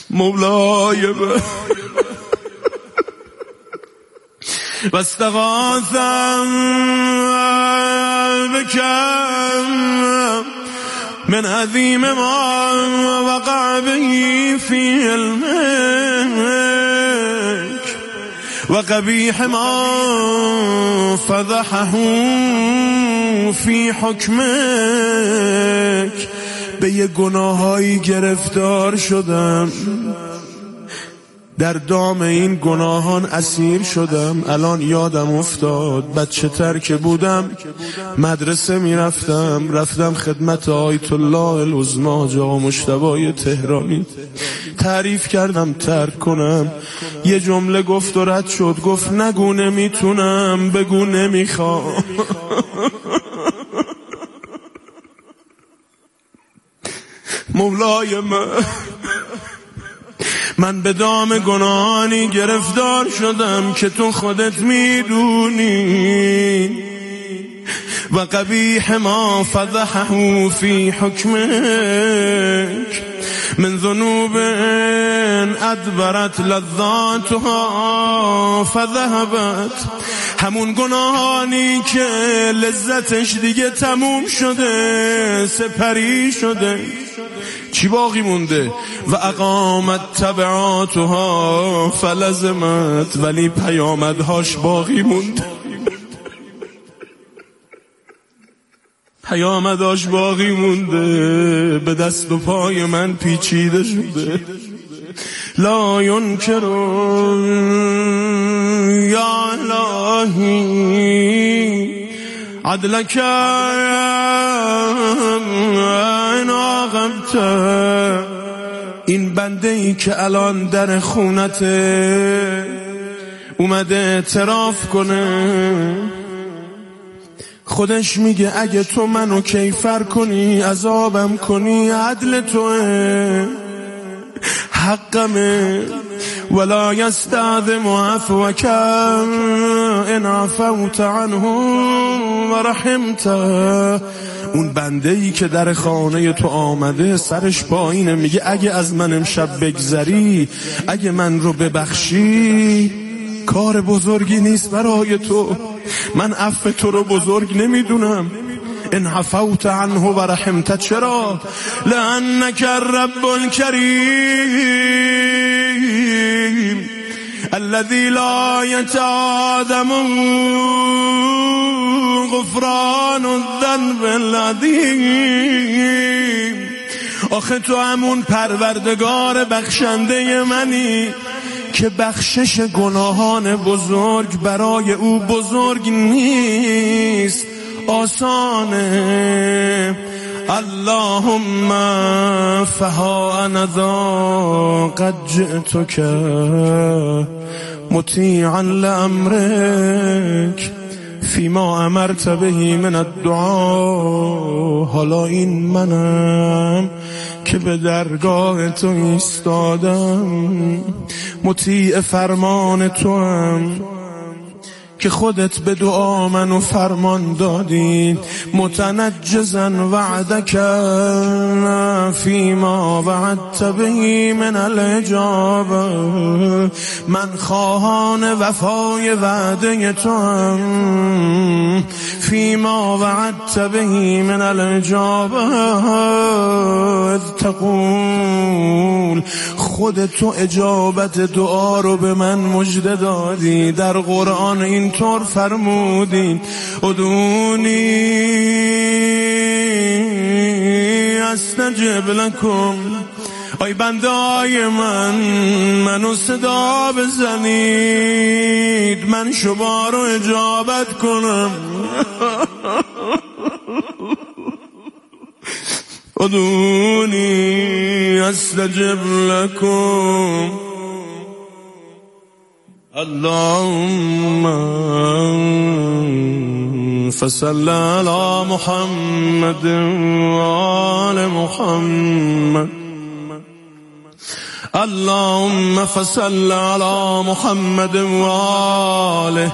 مولای واستغاثم بکم من عظیم ما وقع به فی علمک و قبیح ما فضحه فی حکمک. به یه گناهایی گرفتار شدم، در دام این گناهان اسیر شدم. الان یادم افتاد بچه تر که بودم مدرسه رفتم خدمت آیت الله العظمی جا مجتبی تهرانی، تعریف کردم ترک کنم. یه جمله گفت و رد شد، گفت نگو نمیتونم، بگو نمیخوام. مولای من به دام گناهانی گرفتار شدم که تو خودت میدونی. و قبیح ما فضحه فی حکمک من ذنوب ادبرت لذاتها فذهبت. همون گناهانی که لذتش دیگه تموم شده، سپری شده، چی باقی مونده؟ و اقامت تبعاتها فلزمت، ولی پیامدهاش باقی مونده. پیامدهاش باقی مونده، به دست و پای من پیچیده شده. لا ینکر یا الهی عدلک این عاقبت. این بنده ای که الان در خونته اومده اعتراف کنه، خودش میگه اگه تو منو کیفر کنی، عذابم کنی، عدل توه، حقمه. ولا یستعظم عفوک ان عفوت عنه و رحمته. اون بنده ای که در خانه تو آمده سرش پایینه، میگه اگه از من امشب بگذری، اگه من رو ببخشی، کار بزرگی نیست برای تو، من عفو تو رو بزرگ نمیدونم. ان عفوت عنه و رحمته. چرا؟ لانک الرب الکریم الذی لا یتعادم غفران الذنب العظیم. آخه تو همون پروردگار بخشنده منی که بخشش گناهان بزرگ برای او بزرگ نیست، آسانه. اللهم فها انا ذا قد جئتک مطیعا لامرک فیما امرت بهی من الدعا. حالا این منم که به درگاه تو ایستادم، مطیع فرمان تو هم که خودت به دعا منو فرمان دادی. متنجزا وعدک فیما وعدت بهی من الاجابه. من خواهان وفای وعده تو هم فیما وعدت بهی من الاجابه. تقول خودتو اجابت دعا رو به من مژده دادی. در قرآن اینطور فرمودین ادعونی استجب لکم. ای بنده‌های منو صدا بزنید، من شما رو اجابت کنم. ادعونی استجب لکم. اللهم فصل على محمد وآل محمد. اللهم فصل على محمد وآله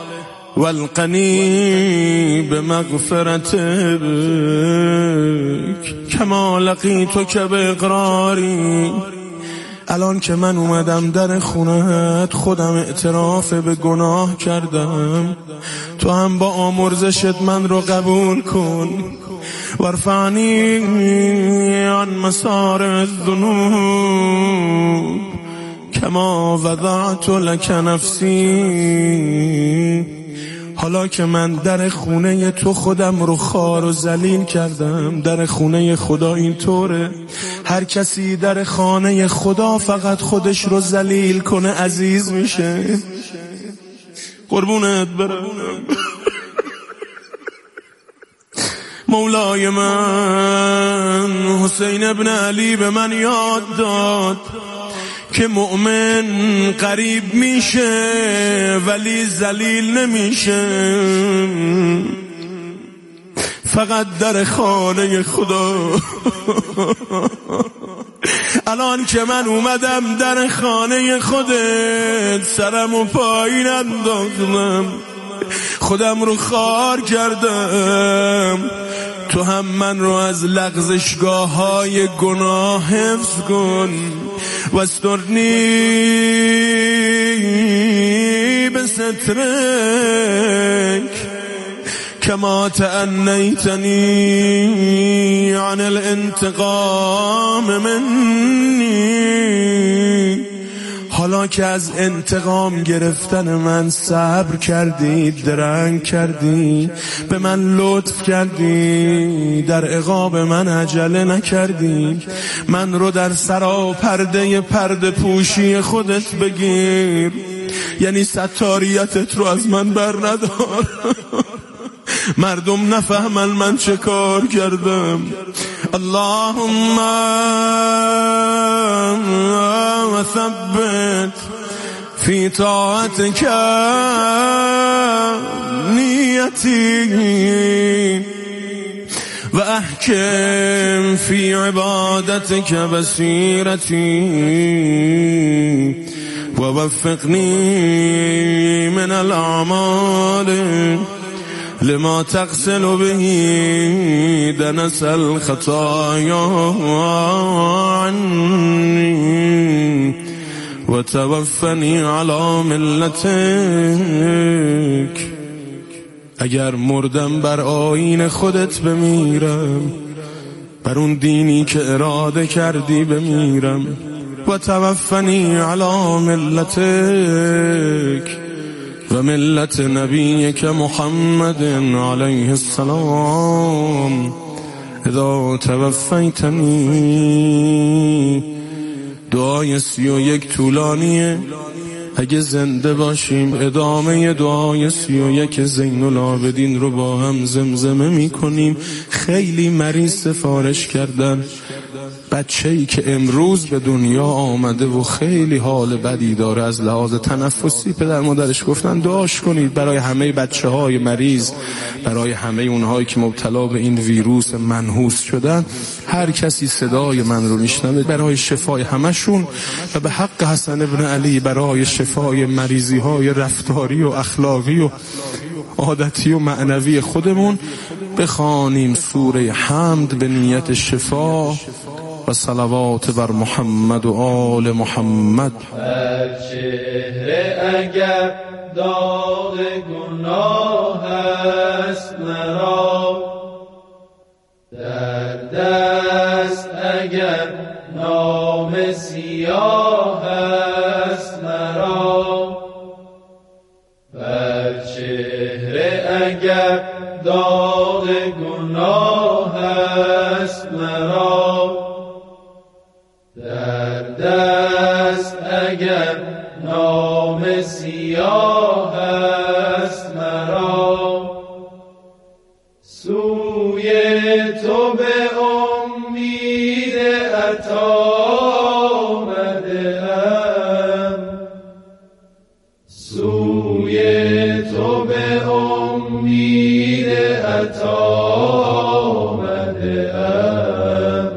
والقني بمغفرتك كما لقيتك بإقراري الان که من اومدم در خونت خودم اعتراف به گناه کردم، تو هم با آمرزشت من رو قبول کن. وارفعنی عن مسار الذنوب کما وضعت لک نفسی. حالا که من در خونه تو خودم رو خوار و ذلیل کردم، در خونه خدا اینطوره، هر کسی در خانه خدا فقط خودش رو ذلیل کنه عزیز میشه. قربونت برم. مولای من حسین ابن علی به من یاد داد که مؤمن قریب میشه ولی ذلیل نمیشه، فقط در خانه خدا. الان که من اومدم در خانه خودت، سرم و پایین انداختم، خودم رو خار کردم، تو هم من رو از لغزشگاه های گناه حفظ کن. واسترنی به سترک کما تأنیتنی عن الانتقام منی. حالا که از انتقام گرفتن من صبر کردی، درنگ کردی، به من لطف کردی، در عقاب من عجله نکردی، من رو در سراپرده پرده پوشی خودت بگیر، یعنی ستاریتت رو از من بر ندار. مردم نفهمن من چه کار کردم. اللهم ثبت فی طاعتک نیتی و احکم فی عبادتک بصیرتی و وفقنی من الاعمال لما تغسل به دنس الخطايا عني و توفنی علی ملتک. اگر مردم بر آیین خودت بمیرم، بر اون دینی که اراده کردی بمیرم. و توفنی علی ملتک و ملت نبیک محمد علیه السلام اذا توفیتنی. دعای 31 طولانیه، اگه زنده باشیم ادامه دعای 31 زین العابدین رو با هم زمزمه میکنیم. خیلی مریض سفارش کردن، بچه‌ای که امروز به دنیا آمده و خیلی حال بدی داره از لحاظ تنفسی، پدر مادرش گفتن دعاش کنید برای همه بچه‌های مریض، برای همه اونهایی که مبتلا به این ویروس منحوس شدن. هر کسی صدای من رو میشنوه برای شفای همشون و به حق حسن ابن علی برای شفای مریضی‌های رفتاری و اخلاقی و عادتی و معنوی خودمون بخوانیم سوره حمد به نیت شفا و صلوات بر محمد و آل محمد. بر چهره اگر داغ گناه است مرا، در دست اگر نام سیاه است مرا، بر چهره اگر داغ گناه است مرا، در دست اگر نام سیاه است مرا، سوی تو به امید عطا آمده‌ام، سوی تو به امید عطا آمده‌ام.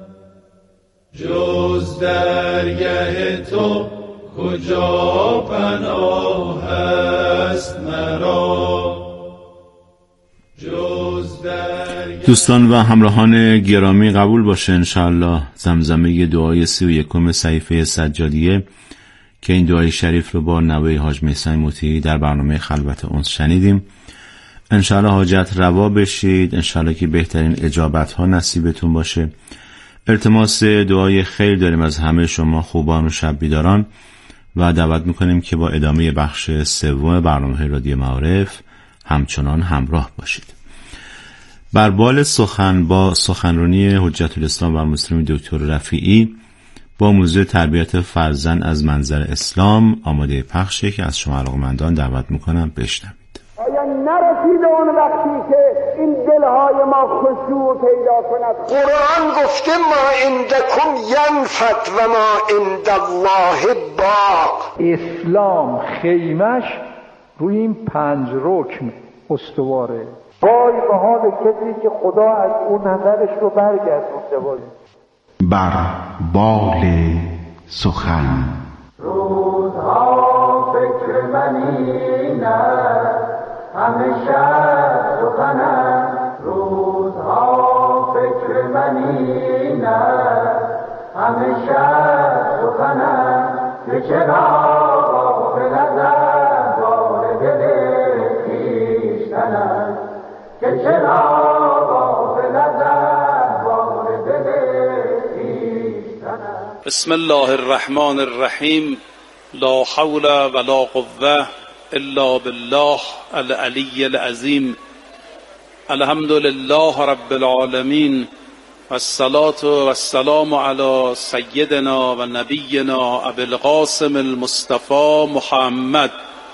جز درگه تو کجا پناه است مرا، جز درگه دوستان و همراهان گرامی، قبول باشه انشاءالله زمزمه دعای 31 صحیفه سجادیه که این دعای شریف رو با نوه حاج محسن مطیعی در برنامه خلوت انس شنیدیم. انشاءالله حاجت روا بشید، انشاءالله که بهترین اجابت ها نصیبتون باشه. التماس دعای خیر داریم از همه شما خوبان و شب بیداران و دعوت میکنیم که با ادامه بخش سوم برنامه رادیو معارف همچنان همراه باشید. بر بال سخن با سخنرانی حجت الاسلام و المسلمین دکتر رفیعی با موضوع تربیت فرزند از منظر اسلام آماده پخشه که از شما علاقه‌مندان دعوت میکنم بشنوید. آیا نرسیده اون وقتی که این دلهای ما خشوع پیدا کند؟ قرآن گفته ما عندکم ینفد و ما عند الله باق. اسلام خیمش روی این 5 رکن استواره. وای به حال کسی که خدا از اون نظرش رو برگردونده باشه. بر بال سخن روزها فکر منی نه همیشه سخن است. روزها فکر منی نه همیشه سخن است. که چرا غافل از احوال دل خویشتن است. که چرا غافل از احوال دل خویشتن است. بسم الله الرحمن الرحیم. لا حول ولا قوة الا بالله العلی العظیم. الحمد لله رب العالمین والصلاة والسلام علی سیدنا و نبینا ابی القاسم المصطفى محمد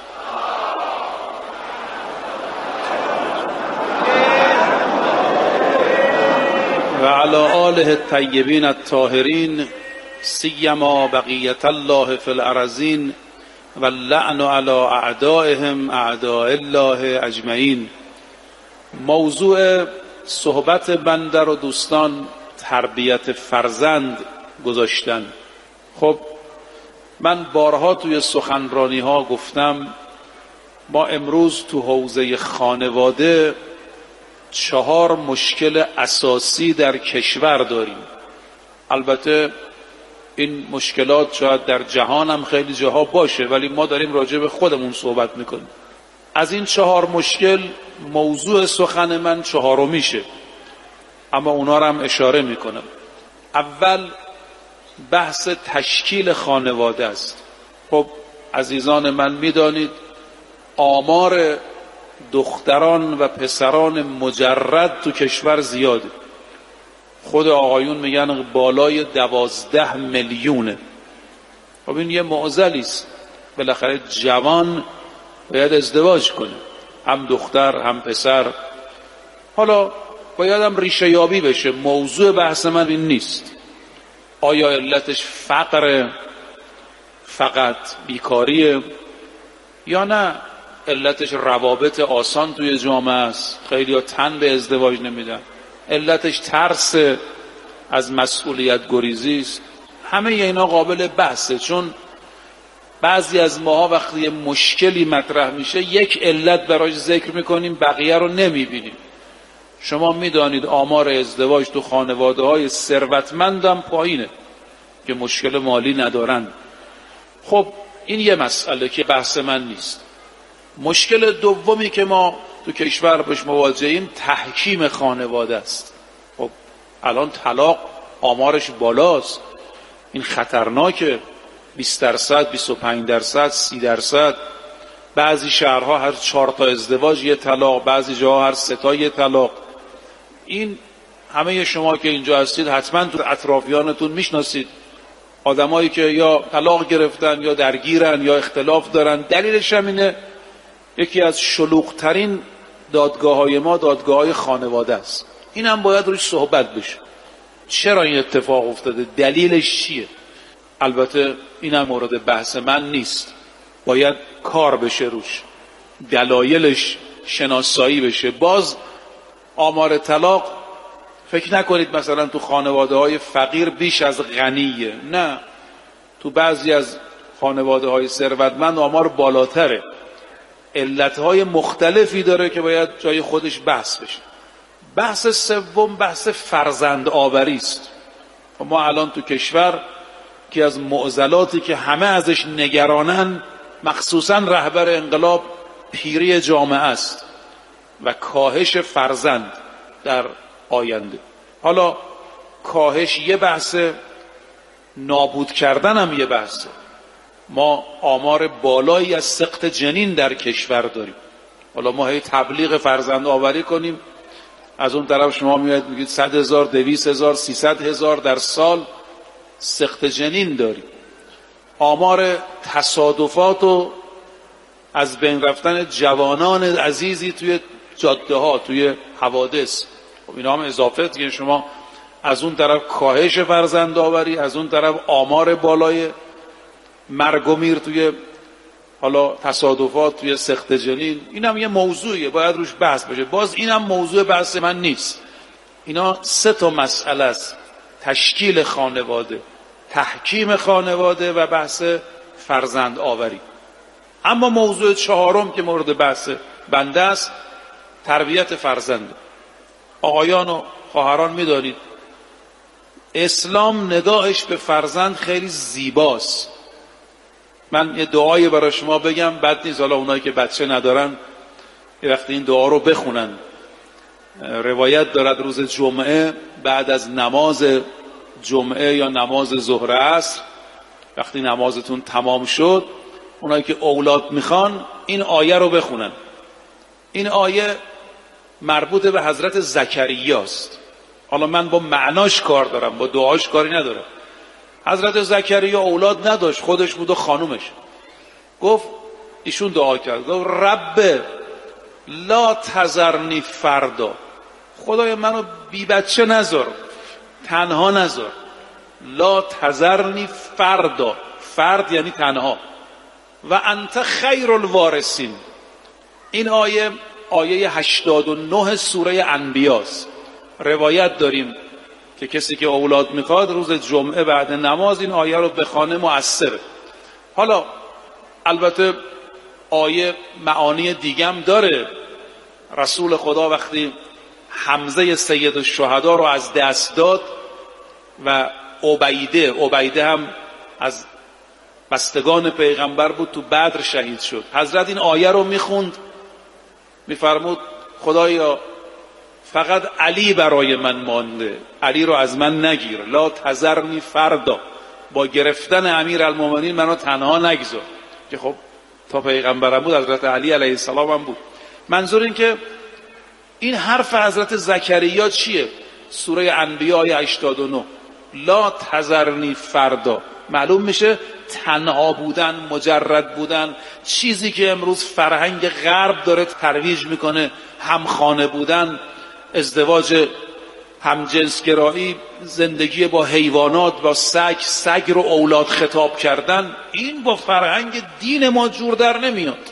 و علی آله الطیبین الطاهرین سیما بقیت الله فی الارضین و اللعن علی اعدائهم اعداء الله اجمعین. موضوع صحبت بنده رو دوستان تربیت فرزند گذاشتن. خب من بارها توی سخنرانی ها گفتم ما امروز تو حوزه خانواده 4 مشکل اساسی در کشور داریم. البته این مشکلات شاید در جهان هم خیلی جاها باشه ولی ما داریم راجع به خودمون صحبت میکنیم. از این 4 مشکل موضوع سخن من 4میشه، اما اونا رو هم اشاره میکنم. اول بحث تشکیل خانواده است. خب عزیزان من میدانید آمار دختران و پسران مجرد تو کشور زیاده. خود آقایون میگن بالای 12 میلیونه. خب این یه معضلی است. بالاخره جوان باید ازدواج کنه، هم دختر هم پسر. حالا باید هم ریشه یابی بشه. موضوع بحث من این نیست. آیا علتش فقر فقط بیکاریه یا نه علتش روابط آسان توی جامعه است، خیلی ها تن به ازدواج نمیدن، علتش ترس از مسئولیت گریزی است. همه اینا قابل بحثه، چون بعضی از ماها وقتی مشکلی مطرح میشه یک علت براش ذکر میکنیم بقیه رو نمیبینیم. شما میدانید آمار ازدواج تو خانواده های ثروتمندم پایینه که مشکل مالی ندارن. خب این یه مسئله که بحث من نیست. مشکل دومی که ما تو کشور باش مواجهیم تحکیم خانواده است. خب الان طلاق آمارش بالاست، این خطرناکه. 20%، 25%، 30%. بعضی شهرها هر 4 تا ازدواج یه طلاق، بعضی جاها هر 3 تا یه طلاق. این همه شما که اینجا هستید حتما تو اطرافیانتون میشناسید آدمایی که یا طلاق گرفتن یا درگیرن یا اختلاف دارن. دلیلش هم اینه یکی از شلوغ‌ترین دادگاه‌های ما دادگاه‌های خانواده است. این هم باید روش صحبت بشه. چرا این اتفاق افتاده؟ دلیلش چیه؟ البته این هم مورد بحث من نیست. باید کار بشه روش، دلایلش شناسایی بشه. باز آمار طلاق فکر نکنید مثلا تو خانواده‌های فقیر بیش از غنیه. نه، تو بعضی از خانواده‌های ثروتمند آمار بالاتره. علتهای مختلفی داره که باید جای خودش بحث بشه. بحث سوم بحث فرزند آوری است. ما الان تو کشور که از معضلاتی که همه ازش نگرانن، مخصوصا رهبر انقلاب، پیری جامعه است و کاهش فرزند در آینده. حالا کاهش یه بحثه، نابود کردن هم یه بحثه. ما آمار بالایی از سقط جنین در کشور داریم. حالا ما هی تبلیغ فرزند آوری کنیم، از اون طرف شما میاد میگید 100,000 200,000 300,000 در سال سقط جنین داریم. آمار تصادفات و از بین رفتن جوانان عزیزی توی جاده ها، توی حوادث، خب اینا هم اضافه دیگه. شما از اون طرف کاهش فرزند آوری، از اون طرف آمار بالای مرگ و میر توی حالا تصادفات، توی سقط جنین. اینم یه موضوعیه باید روش بحث بشه. باز اینم موضوع بحث من نیست. اینا 3 مسئله است: تشکیل خانواده، تحکیم خانواده و بحث فرزند آوری. اما موضوع 4 که مورد بحث بنده است تربیت فرزند. آقایان و خواهران میدانید اسلام نگاهش به فرزند خیلی زیباست. من یه دعایی برای شما بگم، بد نیست حالا اونایی که بچه ندارن یه وقتی این دعا رو بخونن. روایت دارد روز جمعه بعد از نماز جمعه یا نماز ظهر عصر، وقتی نمازتون تمام شد، اونایی که اولاد میخوان این آیه رو بخونن. این آیه مربوط به حضرت زکریا است. حالا من با معناش کار دارم، با دعاش کاری ندارم. حضرت زکریا اولاد نداشت، خودش بود و خانومش. گفت، ایشون دعا کرد، گفت رب لا تذرنی فردا، خدای منو بی بچه نذار، تنها نذار. لا تذرنی فردا، فرد یعنی تنها. و انت خیر الوارثین. این آیه 89 سوره انبیاست. روایت داریم که کسی که اولاد میخواد روز جمعه بعد نماز این آیه رو بخونه مؤثره. حالا البته آیه معانی دیگم داره. رسول خدا وقتی حمزه سید الشهدا رو از دست داد و عبیده هم از بستگان پیغمبر بود، تو بدر شهید شد. حضرت این آیه رو میخوند، میفرمود خدایا فقط علی برای من مانده، علی رو از من نگیر، لا تذرنی فردا، با گرفتن امیرالمومنین منو تنها نگذار. که خب تا پیغمبرم بود حضرت علی علیه السلام هم بود. منظور این که این حرف حضرت زکریا چیه؟ سوره انبیاء آیه 89 لا تذرنی فردا. معلوم میشه تنها بودن، مجرد بودن، چیزی که امروز فرهنگ غرب داره ترویج میکنه، همخانه بودن، ازدواج همجنسگرایی، زندگی با حیوانات، با سگ رو اولاد خطاب کردن، این با فرهنگ دین ما جور در نمیاد.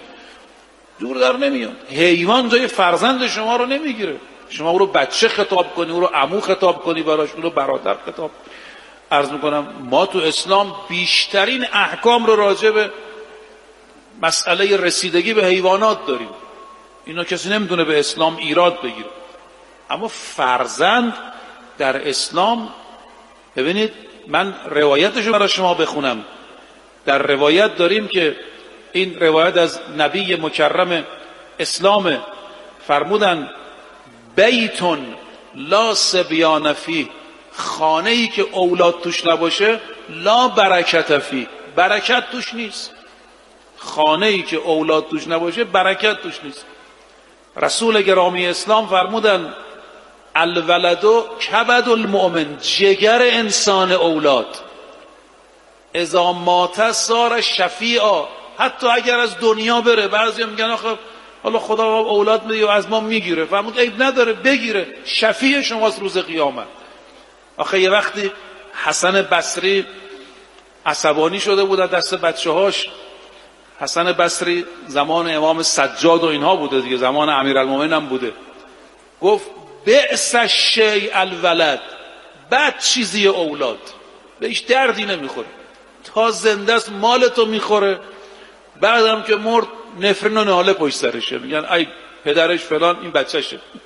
حیوان جای فرزند شما رو نمیگیره. شما او رو بچه خطاب کنی، او رو عمو خطاب کنی براش، او رو برادر خطاب. عرض میکنم ما تو اسلام بیشترین احکام رو راجع به مسئله رسیدگی به حیوانات داریم. اینا کسی نمیدونه به اسلام ایراد بگیره. اما فرزند در اسلام، ببینید من روایتشو برای شما بخونم. در روایت داریم که این روایت از نبی مکرم اسلام، فرمودن بیتون لا صبیان فیه، خانه‌ای که اولاد توش نباشه لا برکت فیه، برکت توش نیست. خانه‌ای که اولاد توش نباشه برکت توش نیست. رسول گرامی اسلام فرمودن الولد کبد المؤمن، جگر انسان اولاد، اذا مات صار شفیعا، حتی اگر از دنیا بره. بعضی میگن آخه حالا خدا اولاد میده و از ما میگیره. فرمود عیب نداره، بگیره، شفیع شماست روز قیامت. آخه یه وقتی حسن بصری عصبانی شده بود از دست بچه‌هاش. حسن بصری زمان امام سجاد و اینها بوده دیگه، زمان امیرالمومنین هم بوده. گفت بئس الشیء الولد، بد چیزی اولاد، بهش دردی نمیخوره، تا زنده است مالتو میخوره، بعدم که مرد نفرین و ناله پشت سرشه، میگن ای پدرش فلان این بچهشه.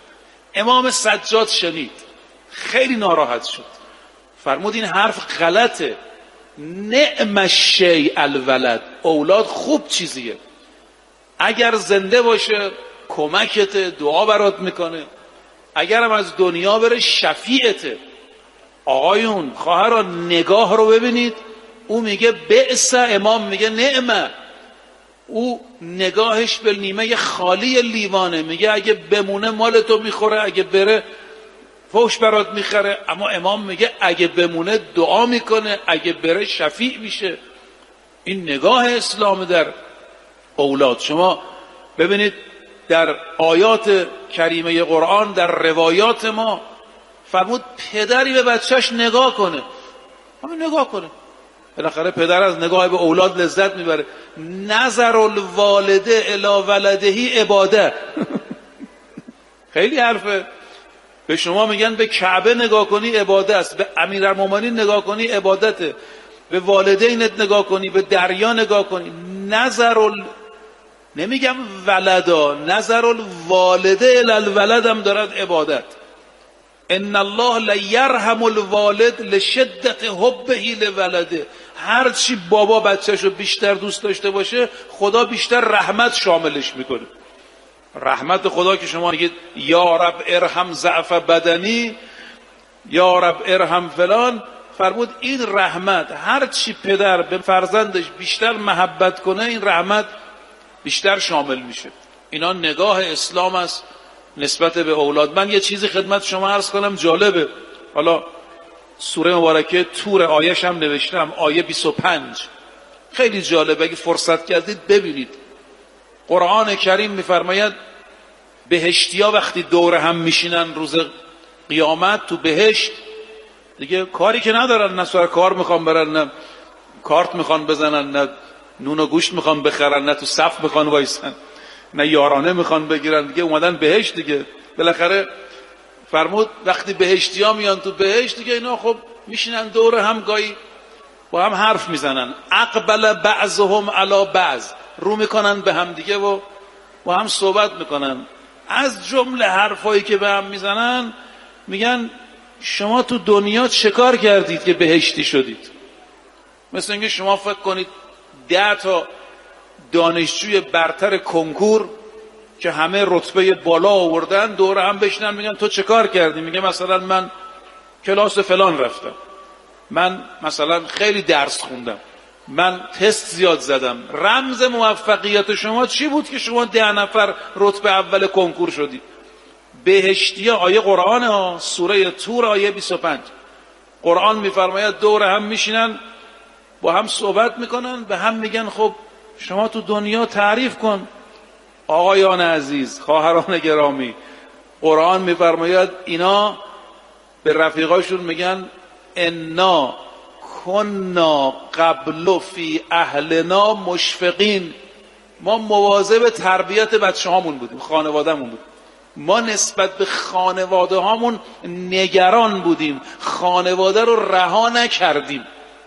امام سجاد شنید، خیلی ناراحت شد، فرمود این حرف غلطه، نعم الشیء الولد، اولاد خوب چیزیه، اگر زنده باشه کمکت، دعا برات میکنه، اگرم از دنیا بره شفیعته. آقایون خواهران نگاه رو ببینید، او میگه بئس، امام میگه نعمه. او نگاهش به نیمه خالی لیوانه، میگه اگه بمونه مال تو میخوره، اگه بره فوش برات میخره. اما امام میگه اگه بمونه دعا میکنه، اگه بره شفیع میشه. این نگاه اسلام در اولاد. شما ببینید در آیات کریمه قرآن، در روایات ما فرمود پدری به بچهش نگاه کنه، همین نگاه کنه. بالاخره پدر از نگاه به اولاد لذت میبره. نظر الوالده الی ولدهی عباده. خیلی حرفه. به شما میگن به کعبه نگاه کنی عبادت است، به امیرالمومنین نگاه کنی عبادته، به والدینت نگاه کنی، به دریا نگاه کنی. نمیگم ولدا، نظر الوالده الی الولد هم دارد عبادت. ان الله لیرحم الوالد لشدت حبه لولده. هرچی بابا بچه‌شو بیشتر دوست داشته باشه، خدا بیشتر رحمت شاملش میکنه. رحمت خدا که شما میگید یا رب ارحم ضعف بدنی، یا رب ارحم فلان، فرمود این رحمت، هرچی پدر به فرزندش بیشتر محبت کنه، این رحمت بیشتر شامل میشه. اینا نگاه اسلام است نسبت به اولاد. من یه چیزی خدمت شما عرض کنم جالبه. حالا سوره مبارکه طور آیش هم نوشتم، آیه 25 خیلی جالبه، اگه فرصت کردید ببینید. قرآن کریم میفرماید بهشتیا وقتی دور هم میشینن روز قیامت تو بهشت، دیگه کاری که ندارن، نه سر کار میخوان برن، نه کارت میخوان بزنن، نه نون و گوشت میخوان بخرن، نه تو صف میخوان وایسن، نه یارانه میخوان بگیرن، دیگه اومدن بهشت دیگه. بالاخره فرمود وقتی بهشتیا میان تو بهشت دیگه اینا خب میشینن دور هم، گاهی با هم حرف میزنن. اقبل بعضهم علی بعض، رو میکنن به هم دیگه و با هم صحبت میکنن. از جمله حرفایی که به هم میزنن میگن شما تو دنیا چه کار کردید که بهشتی شدید؟ مثل اینکه شما فکر کنید 10 تا دانشجوی برتر کنکور که همه رتبه بالا آوردن دور هم بشینن میگن تو چه کار کردی؟ میگه مثلا من کلاس فلان رفتم، من مثلا خیلی درس خوندم، من تست زیاد زدم. رمز موفقیت شما چی بود که شما 10 نفر رتبه اول کنکور شدید؟ بهشتیا، آیه قرآن ها، سوره طور آیه 25. قرآن میفرماید دور هم میشینن با هم صحبت میکنن، به هم میگن خب شما تو دنیا تعریف کن. آقایان عزیز، خواهران گرامی، قرآن میفرماید اینا به رفیقاشون میگن انا کنا قبل فی اهلنا مشفقین. ما مواظب تربیت بچه هامون بودیم، خانوادهمون بودیم، ما نسبت به خانواده هامون نگران بودیم، خانواده رو رها نکردیم.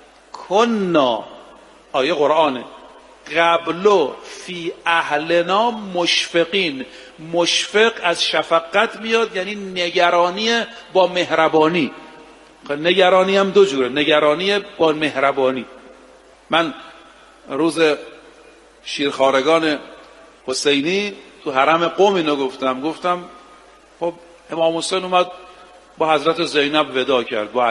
کنا، آیه قرآنه، قبل فی اهلنا مشفقین. مشفق از شفقت میاد، یعنی نگرانی با مهربانی. نگرانی هم 2 جوره، نگرانی با مهربانی. من روز شیرخوارگان حسینی تو حرم قم اینو گفتم خب امام حسین اومد با حضرت زینب ودا کرد، با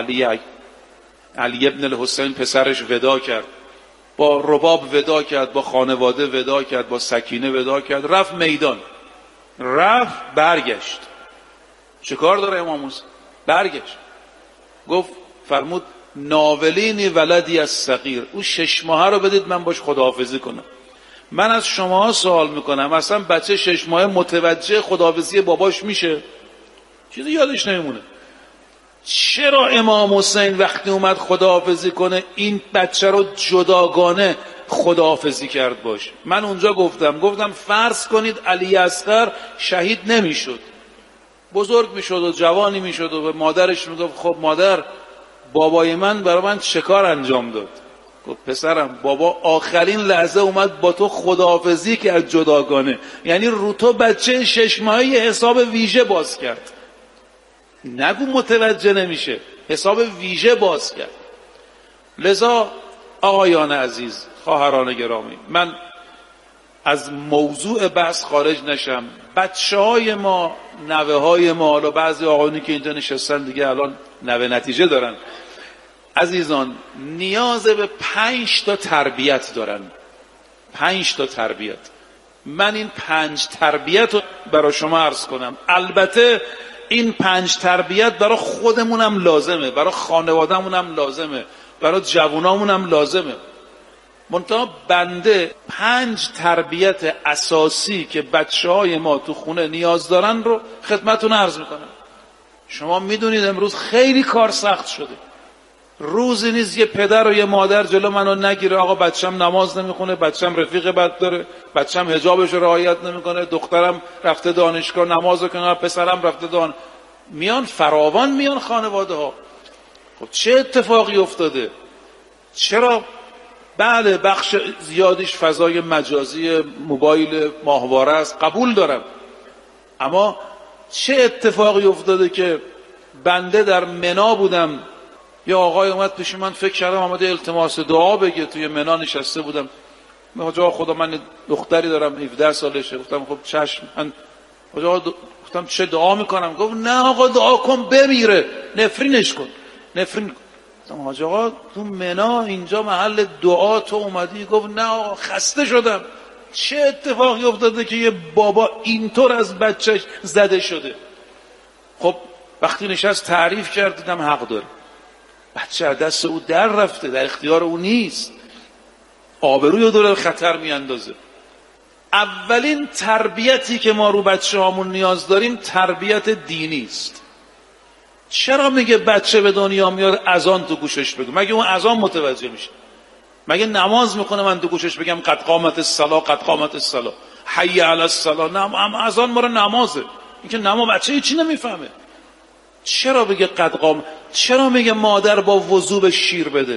علی ابن الحسین پسرش ودا کرد، با رباب ودا کرد، با خانواده ودا کرد، با سکینه ودا کرد، رفت میدان، رفت برگشت. چه کار داره امام حسین؟ برگشت گفت، فرمود ناولینی ولدی از صغیر، او 6 ماهه رو بدید من باش خداحافظی کنم. من از شما سوال میکنم اصلا بچه 6 ماهه متوجه خداحافظی باباش میشه؟ چیزی یادش نمیمونه. چرا امام حسین وقتی اومد خداحافظی کنه این بچه رو جداگانه خداحافظی کرد باش؟ من اونجا گفتم فرض کنید علی اصغر شهید نمیشد، بزرگ میشد و جوانی میشد و به مادرش میگفت خب مادر بابای من برای من چه کار انجام داد؟ گفت پسرم بابا آخرین لحظه اومد با تو خداحافظی کرد جداگانه، یعنی رو تو بچه 6 ماهه حساب ویژه باز کرد. نگو متوجه نمیشه، حساب ویژه باز کرد. لذا آقایان عزیز، خواهران گرامی، من از موضوع بحث خارج نشم. بچه‌های ما، نوه‌های ما، حالا بعضی آقایونی که اینجا نشستن دیگه الان نوه نتیجه دارن، عزیزان نیاز به 5 تا تربیت دارن. 5 تا تربیت. من این 5 تربیت رو برای شما عرض کنم. البته این 5 تربیت برای خودمونم لازمه، برای خانواده‌مونم لازمه، برای جوانامونم لازمه. منتها بنده 5 تربیت اساسی که بچه‌های ما تو خونه نیاز دارن رو خدمتتون عرض میکنم. شما میدونید امروز خیلی کار سخت شده. روزی نیست یه پدر و یه مادر جلو منو نگیره آقا بچم نماز نمیخونه، بچم رفیق بد داره، بچم حجابش رو رعایت نمیکنه، دخترم رفته دانشگاه نماز کنه، پسرم رفته میان فراوان میان خانواده ها. خب چه اتفاقی افتاده؟ چرا؟ بله بخش زیادیش فضای مجازی موبایل ماهواره است، قبول دارم، اما چه اتفاقی افتاده که بنده در منا بودم، یه آقای اومد پیش من، فکر کردم آمده التماس دعا بگه، توی منا نشسته بودم، آقا خدا من دختری دارم 17 سالشه. گفتم خب چشم. من گفتم چه دعا میکنم؟ گفت نه آقا دعا کن بمیره، نفرینش کن، نفرین کن. گفتم حاج آقا تو منا اینجا محل دعا تو اومدی؟ گفت نه آقا خسته شدم. چه اتفاقی افتاده که یه بابا اینطور از بچهش زده شده؟ خب وقتی نشست تعریف کرد دیدم حق داره. بچه از دست او در رفته، در اختیار او نیست، آبروی داره خطر میاندازه. اولین تربیتی که ما رو بچه هامون نیاز داریم تربیت دینی است. چرا میگه بچه به دنیا میاد اذان تو گوشش بگو؟ مگه اون اذان متوجه میشه؟ مگه نماز میکنه من تو گوشش بگم قد قامت الصلاة قد قامت الصلاة حی علی الصلاة؟ نه، اذان ما رو نمازه. این که نماز بچه هیچی نمیفهمه. چرا بگه قد قام؟ چرا میگه مادر با وضو به شیر بده؟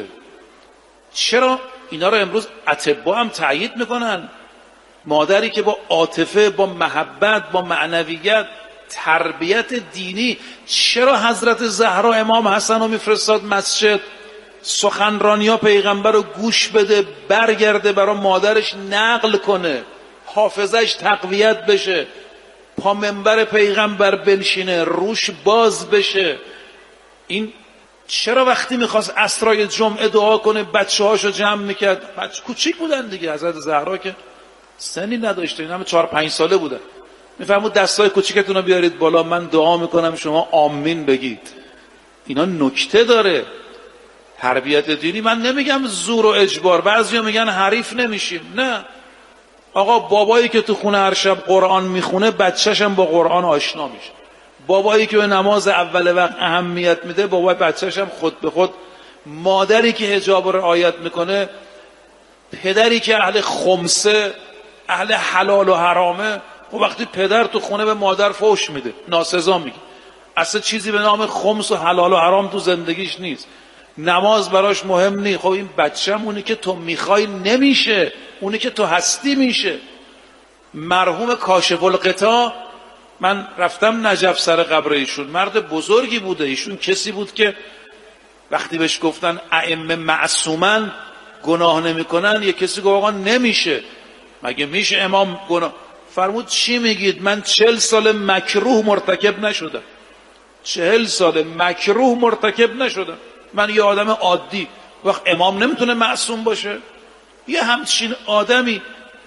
چرا؟ اینا رو امروز اطباء هم تأیید میکنن. مادری که با عاطفه، با محبت، با معنویت، تربیت دینی. چرا حضرت زهرا امام حسن رو میفرستاد مسجد سخنرانی ها پیغمبر رو گوش بده، برگرده برای مادرش نقل کنه، حافظش تقویت بشه، پا منبر پیغمبر بنشینه، روش باز بشه؟ این چرا وقتی میخواست عصرای جمعه دعا کنه بچه هاشو جمع میکرد؟ بچه کوچیک بودن دیگه، حضرت زهرا که سنی نداشته، این همه 4-5 ساله بودن. میفهمود دستای کوچیکتون رو بیارید بالا، من دعا میکنم شما آمین بگید. اینا نکته داره. تربیت دینی من نمیگم زور و اجبار، بعضیا میگن حریف نمیشیم. نه آقا، بابایی که تو خونه هر شب قرآن میخونه بچه‌ش هم با قرآن آشنا میشه. بابایی که به نماز اول وقت اهمیت میده بابای بچه‌ش هم خود به خود. مادری که حجاب رو رعایت میکنه، پدری که اهل خمسه، اهل حلال و حرامه. خب وقتی پدر تو خونه به مادر فحش میده، ناسزا میگه، اصلا چیزی به نام خمس و حلال و حرام تو زندگیش نیست، نماز براش مهم نیست. خب این بچه‌م اونی که تو میخوای نمیشه، اونی که تو هستی میشه. مرحوم کاشف الغطا، من رفتم نجف سر قبر ایشون، مرد بزرگی بوده. ایشون کسی بود که وقتی بهش گفتن ائمه معصومن گناه نمیکنن، یه کسی گفت آقا نمیشه. مگه میشه امام گناه؟ فرمود چی میگید؟ من 40 سال مکروه مرتکب نشدم. 40 سال مکروه مرتکب نشدم. من یه آدم عادی. وقت امام نمیتونه معصوم باشه؟ یه همچین آدمی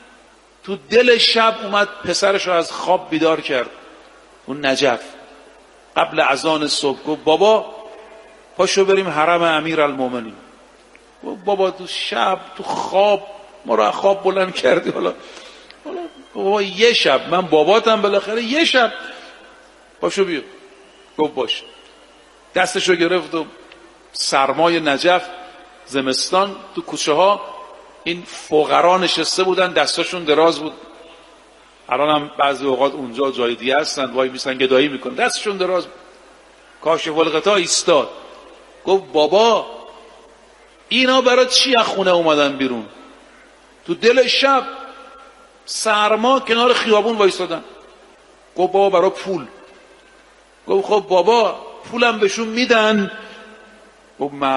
تو دل شب اومد پسرش رو از خواب بیدار کرد، اون نجف، قبل اذان صبح. گفت بابا پاشو بریم حرم امیرالمومنین. بابا تو شب تو خواب ما رو از خواب بلند کردی. حالا بابا یه شب، من باباتم بالاخره، یه شب پاشو بیا. گفت باش. دستشو گرفت و سرمای نجف زمستان تو کوچه ها این فقرا نشسته بودن، دستاشون دراز بود. الان هم بعضی اوقات اونجا جای دیگه هستن، وای میسن گدایی میکنن، دستشون دراز بود. کاشف الغطا ایستاد، گفت بابا اینا برای چی از خونه اومدن بیرون؟ تو دل شب سرما کنار خیابون وایستادن. گفت بابا برای پول. گفت خب بابا پولم بهشون میدن.